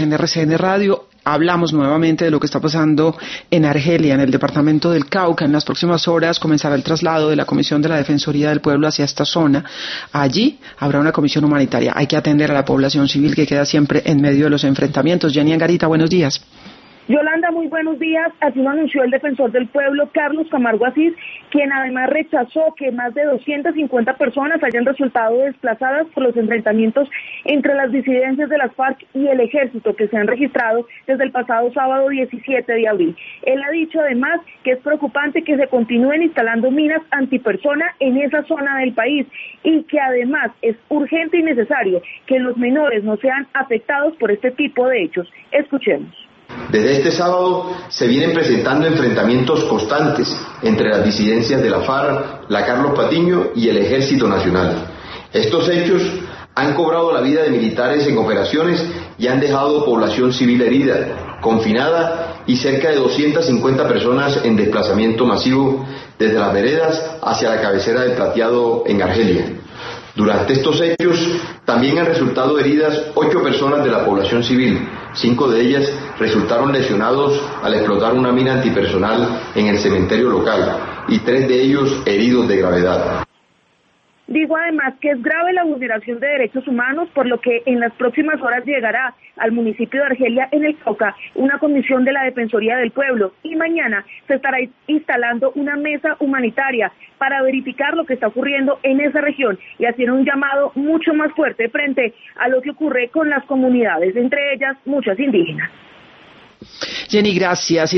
En RCN Radio hablamos nuevamente de lo que está pasando en Argelia, en el departamento del Cauca. En las próximas horas comenzará el traslado de la Comisión de la Defensoría del Pueblo hacia esta zona. Allí habrá una comisión humanitaria. Hay que atender a la población civil que queda siempre en medio de los enfrentamientos. Jenny Angarita, buenos días. Yolanda, muy buenos días. Así lo anunció el defensor del pueblo, Carlos Camargo Asís, quien además rechazó que más de 250 personas hayan resultado desplazadas por los enfrentamientos entre las disidencias de las FARC y el ejército que se han registrado desde el pasado sábado 17 de abril. Él ha dicho además que es preocupante que se continúen instalando minas antipersona en esa zona del país y que además es urgente y necesario que los menores no sean afectados por este tipo de hechos. Escuchemos. Desde este sábado se vienen presentando enfrentamientos constantes entre las disidencias de la FARC, la Carlos Patiño y el Ejército Nacional. Estos hechos han cobrado la vida de militares en operaciones y han dejado población civil herida, confinada y cerca de 250 personas en desplazamiento masivo desde las veredas hacia la cabecera del Plateado en Argelia. Durante estos hechos también han resultado heridas 8 personas de la población civil. 5 de ellas resultaron lesionados al explotar una mina antipersonal en el cementerio local y 3 de ellos heridos de gravedad. Dijo además que es grave la vulneración de derechos humanos, por lo que en las próximas horas llegará al municipio de Argelia, en el Cauca, una comisión de la Defensoría del Pueblo y mañana se estará instalando una mesa humanitaria para verificar lo que está ocurriendo en esa región y hacer un llamado mucho más fuerte frente a lo que ocurre con las comunidades, entre ellas muchas indígenas. Jenny, gracias.